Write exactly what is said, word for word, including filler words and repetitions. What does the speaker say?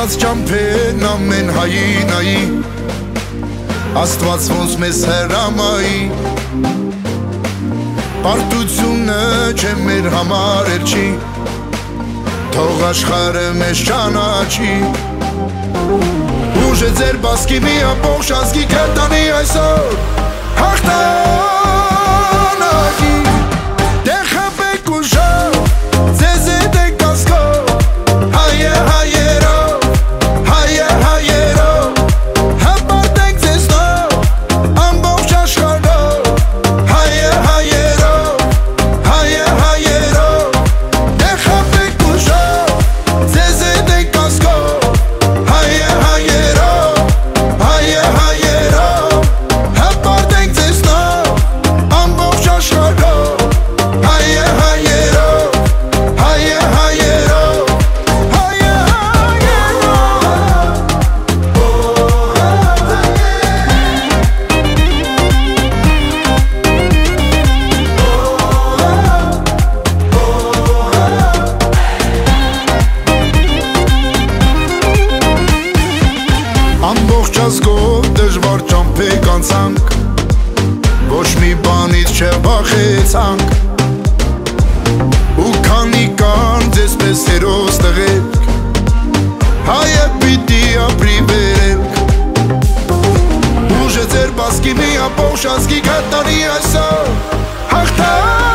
Անցած ճամփեն ամեն հայի նայի, Աստված ոնց մեզ հեռամայի, Պարտությունը չէ մեր համար էրջի, Թող աշխարհը մեզ ճանաչի, Ուժ է ձեր բասկի մի ամբողջ ազգի կերտանի այսօր հաղթանակի, Դեր խփեք ուժով, ձեզ հետ է կասկով, հայ է հայերով, հայ է հայերով, հպարտենք ձեզնով, ամբողջ աշխարհով, հայ է հայերով, հայ է հայերով, Դեր խփեք ուժով, ձեզ հետ է կասկով, հայ է հայերով, հայ է հայերով, հպարտենք ձեզնով, ամբողջ աշխարհով, հայ է հայերով, հայ է հայերով, հայ է Ամբողջ ազգով դժվար ճամփեք անցանք, Ոչ մի բանից չվախեցանք, Ու քանի կան ձեզ պես հերոս տղերք, Հայը պիտի ապրի վերելք, Ուժ է ձեր բասկի մի ամբողջ ազգի կերտանի այսօր հաղթանակ